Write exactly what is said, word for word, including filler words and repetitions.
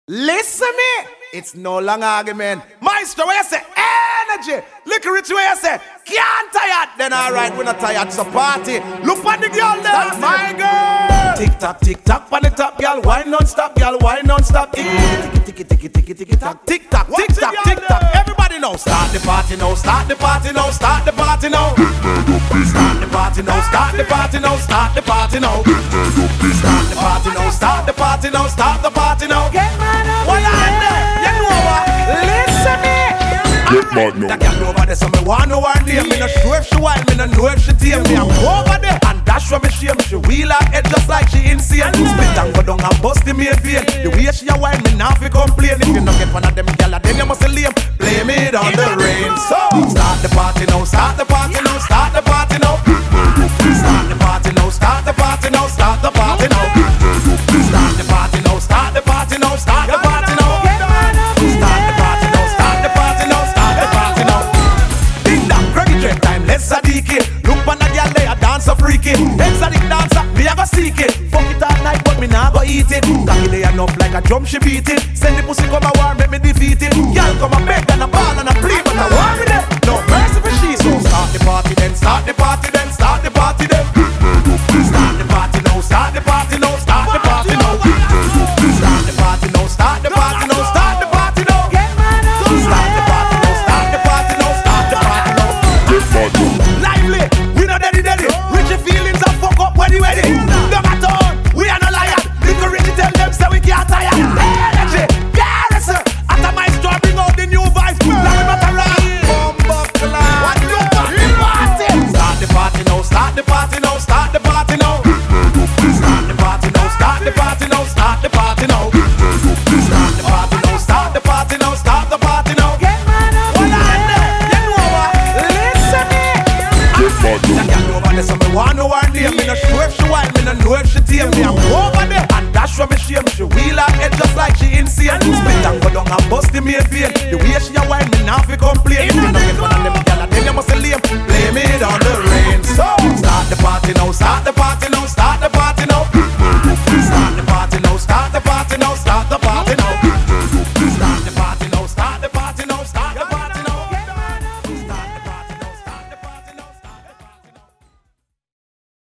Listen me, it's no long argument. Maestro, where you say energy? Liquor rich, where you say can't tired. Then alright, we're not tired, so party. Look on the girl there, my girl. Tick tock, tick tock, on the top, girl. Why non stop, girl? Why non stop? Tick tick tick tick tick tick tock, tick tock, tick tock, tick tock. Everybody know, start the party now, start the party now, start the party now. Start the party now, start the party now, start the party now. Start the party now, start the party now, start the party now. What I there? You know what? Listen me. Get mad now. That girl over there, so me want know her name. Me no sure if she wild, me no know if she tame. Me I'm over there, and that's why me shame. She wheel her head just like she insane. Split and go down and bust the main vein. The way she a wild, me now fi complain. If you no get one of them gyal, then you must lame. Blame it on the rain. So start the party now, start the party now, start the party now. Start the party now, start the party now, start the party now. Start the party now, start the party now, start the party now. Start the party now, start the party now, start the party now. Ding dong, cracky dread time, let's a D K. Look on a girl there, a dance a freaky. Exotic dancer, me a go seek it. Fuck it all night, but me nah go eat it. Cocky lay enough like a drum, she beat it. Send the pussy come a war, make me defeat it. Girl come a beg and a ball and a plea, but I war with it. No mercy for she, so start the party then, start the party then, start the party then. Start the party now, start the party now, start the party now. Start the party now, start the party now, start the party now. Start the party now, start the party now, start the party now. Get mad now. Lively, we no daddy daddy. Richie feelings and fuck up when you ready. No matter on, we are no liar. Little Richie tell them say we can't tire. Energy, garrison. After my store bring out the new vibes. Now we not around. Bumbo class. What you party party? Start the party now, start the party now, start the party now. Start the party now, start the party now, start the party now. Start the party now, start the party now, start the party now. What I there? You know what? Listen me. Get mad That now. girl over there, so me want know her name. Me no sure if she wild, me no know if she tame. Me I'm over there, and that's why me shame. She wheel her head just like she insane. Spit and go down and bust the main vein. The way she a wild, me now fi complain. If you no get one of them gyal, then you must lame. Blame it on the rain. So start the party now, start the